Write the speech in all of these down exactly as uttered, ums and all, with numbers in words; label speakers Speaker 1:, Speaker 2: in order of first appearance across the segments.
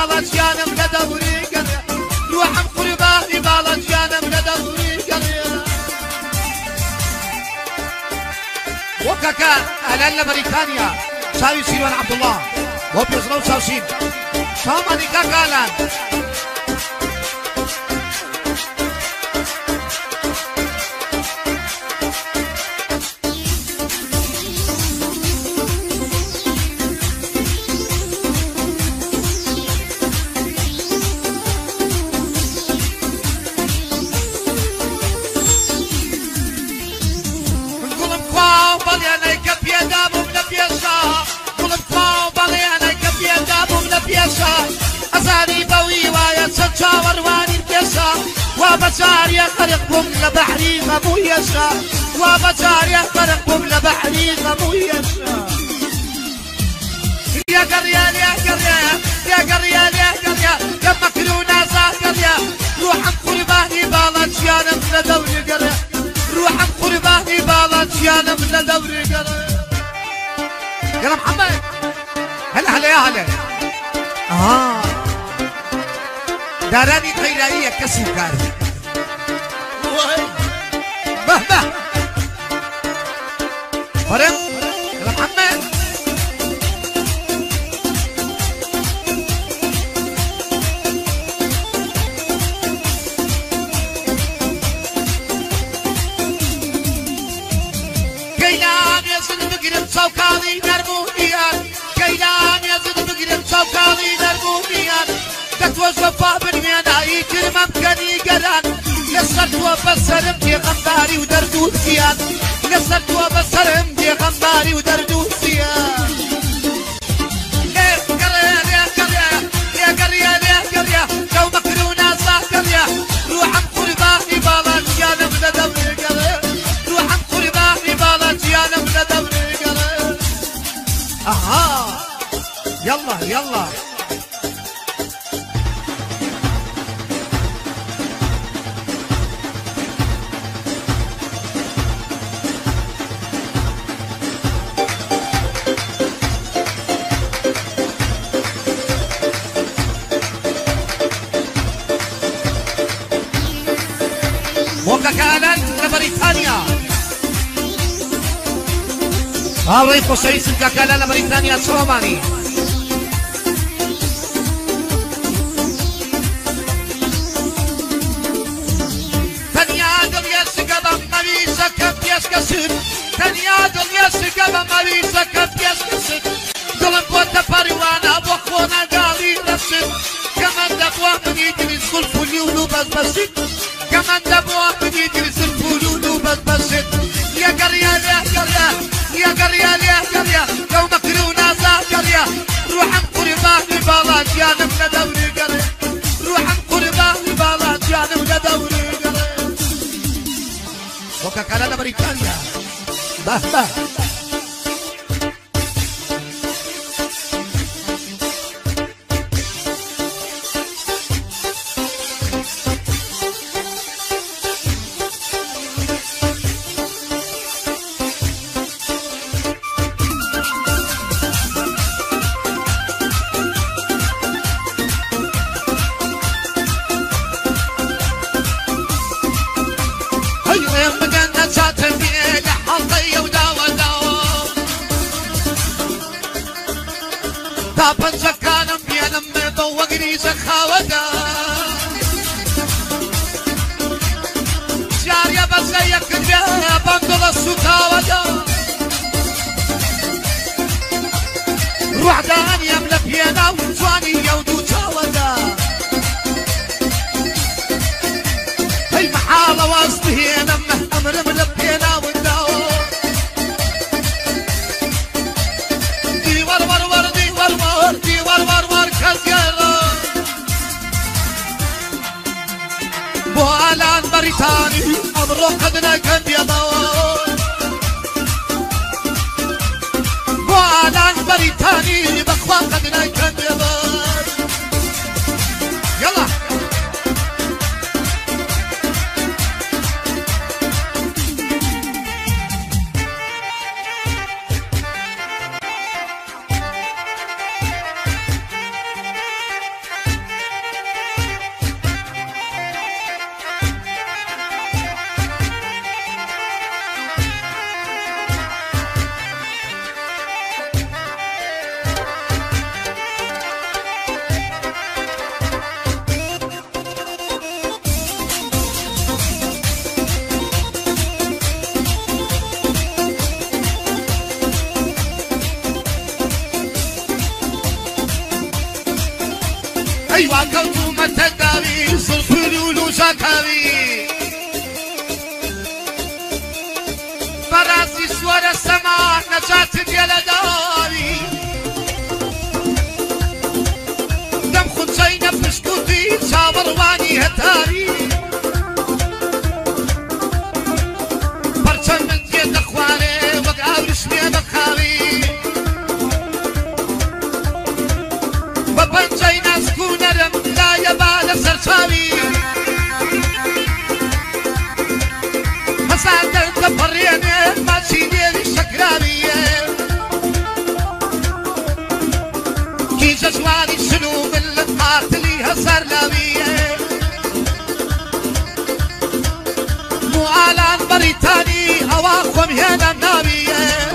Speaker 1: باڵە گیانم لە دەوری گەڕێ روحم قوربانی باڵە گیانم لە دەوری گەڕێ وەکەکە ئەلەن لە بەریتانیا چاوی سیروان عەبدوڵڵا بۆ پێزڕە و چاوشین شامانی کاکالان أزاني بوي ويا تشاور واني الكسا وبشار يغرق بهم لبحري غمو يشا وبشار يغرق بهم لبحري غمو يشا يا قريان يا قريان يا قريان يا قريان يا مكرونا زاقريا روحم قرباني بالات يانم لدوري قريا روحم قرباني بالات يانم لدوري قريا يا محمد هلا هلا يا هلا آه داراني خيرائية كسي كار مهما فرم يا محمد كيلان يزد بقرب صوكالي نرمونيان كيلان يزد بقرب صوكالي نرمونيان وصفا بالميناي كلمة مكاني قران لسرت وبصرم دي غنباري ودردود زيان لسرت وبصرم دي غنباري ودردود زيان يا قرية يا قرية يا قرية يا قرية لو مكرونا صح قرية روحم قرباني بالات جانم لدوري قرية روحم قرباني بالات جانم لدوري قرية اها يلا يلا وككالان لبريطانيا هاوي قصيص ككالان لبريطانيا سروماني تنيا دنيا سكبا ماليسا كبيس كسر تنيا دنيا سكبا ماليسا كبيس كسر دلم بوتا باريوانا بوخونا قالي نفسر كمان دقوا من يدرس كل فليولو بس بسيط كمان دبوا من يدرس الفلول بس بسيط يا قرية يا قرية يا قرية يا قرية لو مكرونا صح قرية روحم قرباني بالات جانم لدوري قرية روحم قرباني بالات جانم لدوري قرية وككالان بريطانيا به به طابن زكانم بينم بوقني زخاودا جاريا بزيك بيها بندل السكاودا روح داني يملا بينا وزواني يودو تاودا هي محالة واسطهينا أمر من بينا وداو دي ور ور ور دي ور ور دي ور ور ور كالجيرو بوالان بريطاني أمرو قدنا كان يضاوي بوالان بريطاني بخوا قدنا كان يضاوي يلا أيوا كوتومة تداوي صرفر ولوشا كاوي براسي سوار السماء نجات ديال داوي دم خدشينا بسكوتي صابر واني هتاري برشان من زيد اخواني وقعاو رسمي بخاوي ببنجينا سكونرم لا يبال سرساوي مساعدة تفريني ماشي ديالي الشكراوية كي جزواني شنو من القاتلي هالسرلاوية مو اعلان بريطاني هواكم هنا مناوية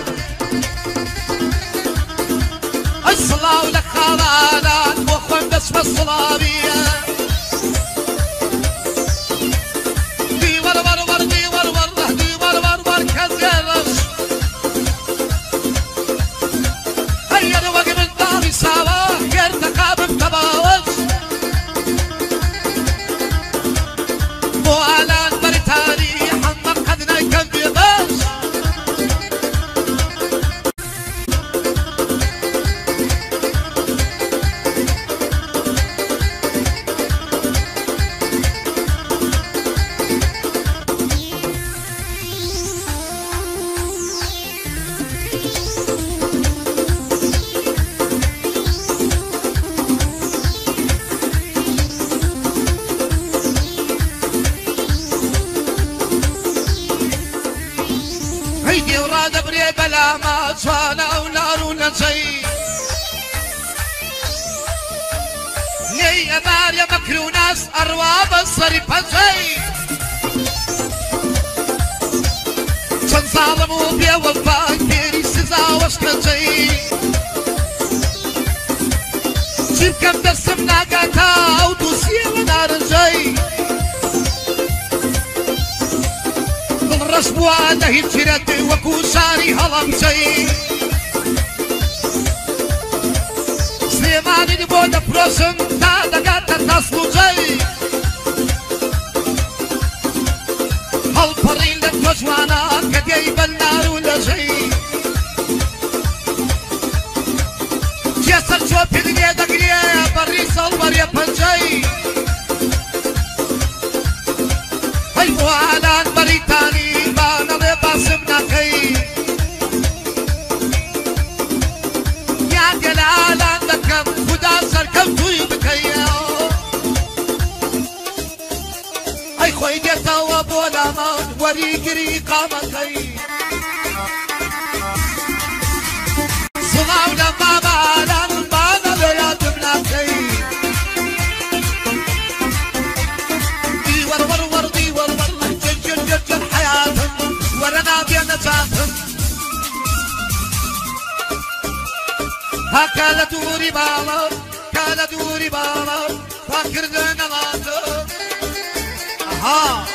Speaker 1: الصلاة ولك خالان واخوان بس بالصلابية دي ور ور ور دي ور ور دي ور ور ور كزيرش هيا نوقف من داري سوا غير تقابل تباوش مو اعلان بريطاني حمق قدنا يكن بيباش هيدي وراد بري بلا ما صانا ونار ونزي لي أبار يا مكرو ناس أرواب الصريب هزي شن ظالمو بيا وفاك بيري سزا وشكزي جيب كم دسم ناقاتا ودوسي ونار زي رسموا على هجرت وكوساري هلم زي سليماني نبود بروسم تا دقات تصلو زي هالفرين للكوزوانا كدي بالنار ولا زي جسر شوف الدنيا دقريا بري صلبر يا بنجي هاي مو اعلان بريطاني باسمنا كي يا جلال عندك خدا سركم توي بكيا اي خوي جتا وبولا ما وري جري قامكي صلاة لما بعلن بانا بلا تبناكي دي ور ور ور دي ور ور جل جل جل جل حياتهم ورنا بينا جاتهم هكذا دوري بالا كذا دوري بالا فاكر لنا غاتهم اها